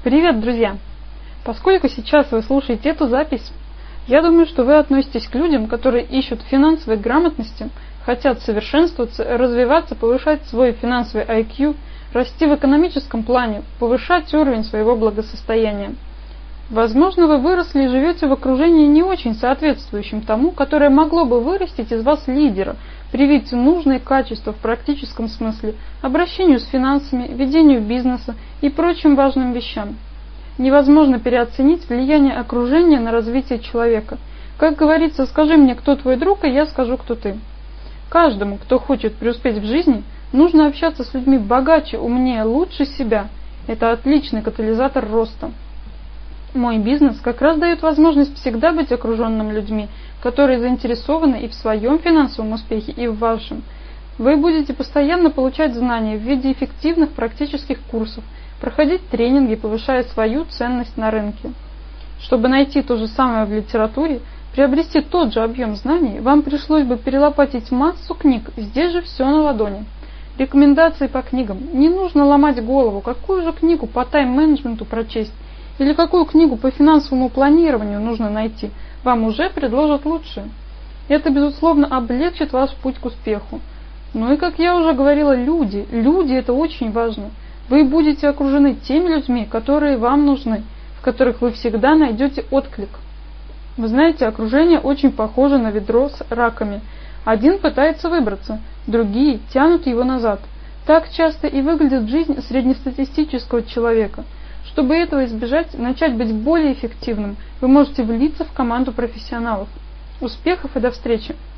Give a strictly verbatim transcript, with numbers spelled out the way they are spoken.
Привет, друзья! Поскольку сейчас вы слушаете эту запись, я думаю, что вы относитесь к людям, которые ищут финансовой грамотности, хотят совершенствоваться, развиваться, повышать свой финансовый ай кью, расти в экономическом плане, повышать уровень своего благосостояния. Возможно, вы выросли и живете в окружении не очень соответствующем тому, которое могло бы вырастить из вас лидера, привить нужные качества в практическом смысле, обращению с финансами, ведению бизнеса и прочим важным вещам. Невозможно переоценить влияние окружения на развитие человека. Как говорится, скажи мне, кто твой друг, и я скажу, кто ты. Каждому, кто хочет преуспеть в жизни, нужно общаться с людьми богаче, умнее, лучше себя. Это отличный катализатор роста. Мой бизнес как раз дает возможность всегда быть окруженным людьми, которые заинтересованы и в своем финансовом успехе, и в вашем. Вы будете постоянно получать знания в виде эффективных практических курсов, проходить тренинги, повышая свою ценность на рынке. Чтобы найти то же самое в литературе, приобрести тот же объем знаний, вам пришлось бы перелопатить массу книг, здесь же все на ладони. Рекомендации по книгам. Не нужно ломать голову, какую же книгу по тайм-менеджменту прочесть, или какую книгу по финансовому планированию нужно найти, вам уже предложат лучшее. Это, безусловно, облегчит ваш путь к успеху. Ну и, как я уже говорила, люди. Люди – это очень важно. Вы будете окружены теми людьми, которые вам нужны, в которых вы всегда найдете отклик. Вы знаете, окружение очень похоже на ведро с раками. Один пытается выбраться, другие тянут его назад. Так часто и выглядит жизнь среднестатистического человека. Чтобы этого избежать, начать быть более эффективным, вы можете влиться в команду профессионалов. Успехов и до встречи!